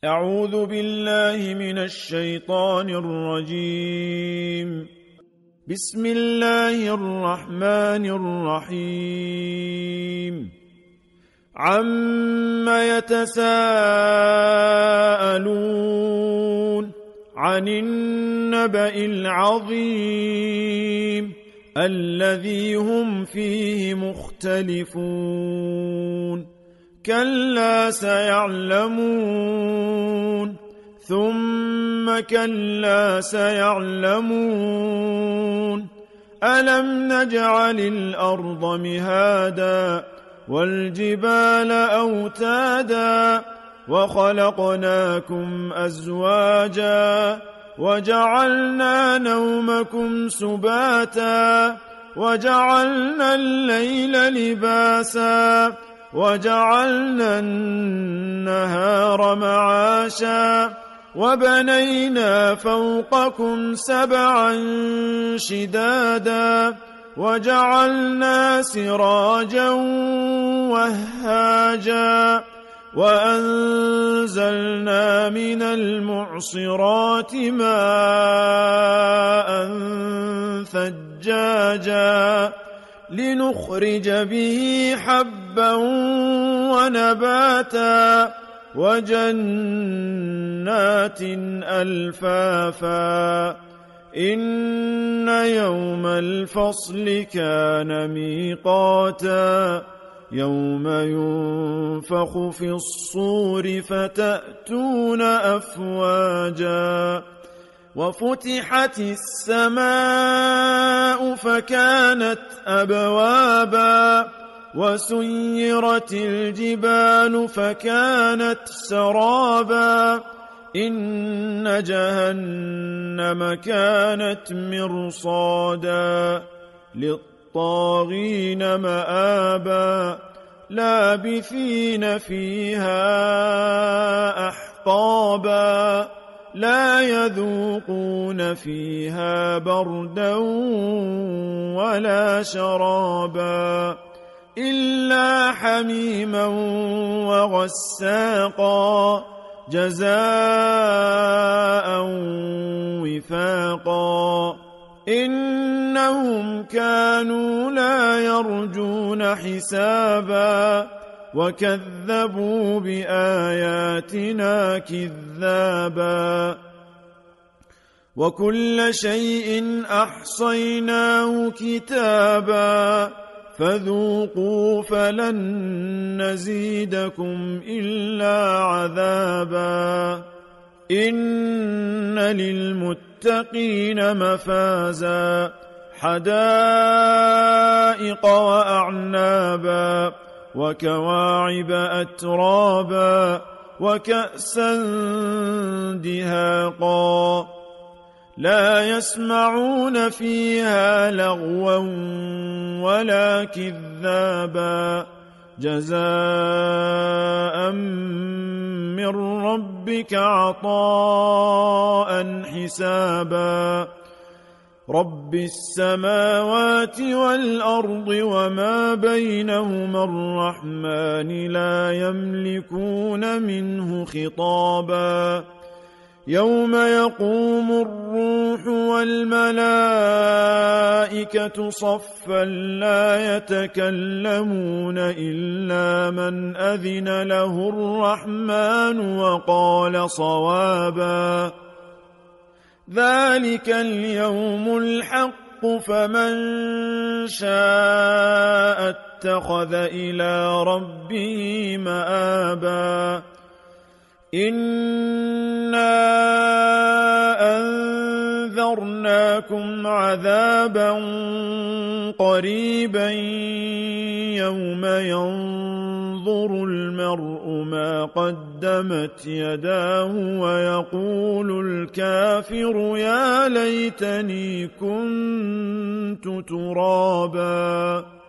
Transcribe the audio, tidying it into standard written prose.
أعوذ بالله من الشيطان الرجيم. بسم الله الرحمن الرحيم. عَمَّ يتساءلون عن النبأ العظيم الذي هم فيه مختلفون كلا سيعلمون ثم كلا سيعلمون ألم نجعل الأرض مهادا والجبال أوتادا وخلقناكم أزواجا وجعلنا نومكم سباتا وجعلنا الليل لباسا وجعلنا النهار معاشا وبنينا فوقكم سبعا شدادا وجعلنا سراجا وهاجا وأنزلنا من المعصرات ماء ثجاجا لنخرج به حبا ونباتا وجنات ألفافا إن يوم الفصل كان ميقاتا يوم ينفخ في الصور فتأتون أفواجا وفتحت السماء فكانت أبوابا وسيرت الجبال فكانت سرابا إن جهنم كانت مرصادا للطاغين مآبا لابثين فيها أحقابا لا يذوقون فيها بردا ولا شرابا إلا حميما وغساقا جزاء وفاقا إنهم كانوا لا يرجون حسابا وكذبوا بآياتنا كذابا وكل شيء أحصيناه كتابا فذوقوا فلن نزيدكم إلا عذابا إن للمتقين مفازا حدائق وأعنابا وكواعب أترابا وكأسا دهاقا لا يسمعون فيها لغوا ولا كذابا جزاء من ربك عطاء حسابا رب السماوات والأرض وما بينهما الرحمن لا يملكون منه خطابا يوم يقوم الروح والملائكة صفا لا يتكلمون إلا من أذن له الرحمن وقال صوابا ذلك اليوم الحق فمن شاء اتخذ إلى ربه مآبا إنا أنذرناكم عذابا قريبا يوم ينظر المرء ما قدمت يداه ويقول الكافر يا ليتني كنت ترابا